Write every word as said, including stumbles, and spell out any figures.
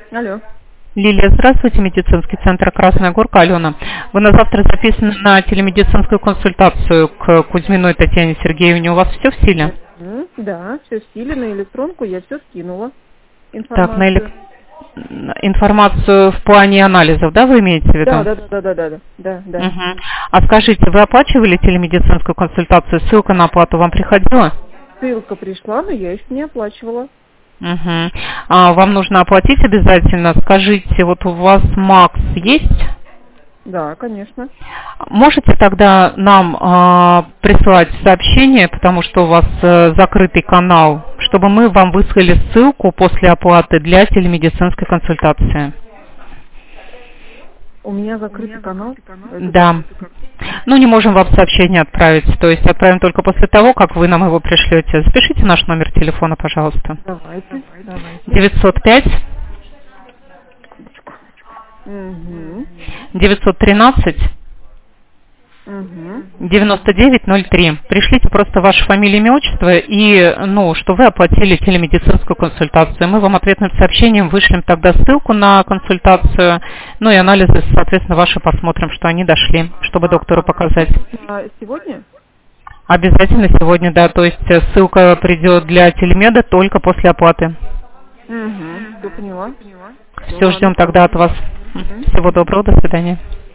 Алло. Лилия, здравствуйте, медицинский центр Красная Горка, Алена. Вы на завтра записаны на телемедицинскую консультацию к Кузьминой Татьяне Сергеевне. У вас все в силе? М, Да, все в силе, на электронку я все скинула. Так, на элек- Информацию. информацию в плане анализов, да, вы имеете в виду? Да, да, да, да, да, да, да, да. Мгм. А скажите, вы оплачивали телемедицинскую консультацию? Ссылка на оплату вам приходила? Ссылка пришла, но я еще не оплачивала. Мгм. А, вам нужно оплатить обязательно. Скажите, вот у вас Макс есть? Да, конечно. Можете тогда нам а, прислать сообщение, потому что у вас э, закрытый канал, чтобы мы вам выслали ссылку после оплаты для телемедицинской консультации? У меня закрытый канал. Это Да. как? Это как? Ну, не можем вам сообщение отправить, то есть отправим только после того, как вы нам его пришлете. Запишите наш номер телефона, пожалуйста. Давайте, давайте. девятьсот пять Угу. девятьсот тринадцать Угу. девяносто девять ноль три. Пришлите просто ваше фамилию, имя, отчество и, ну, что вы оплатили телемедицинскую консультацию. Мы вам ответным сообщением вышлем тогда ссылку на консультацию, ну и анализы, соответственно, ваши посмотрим, что они дошли, чтобы доктору показать. А сегодня? Обязательно сегодня, да, то есть э, ссылка придет для телемеда только после оплаты. Угу. Все поняла. Все, ждем тогда от вас. Мгм. Всего доброго, до свидания.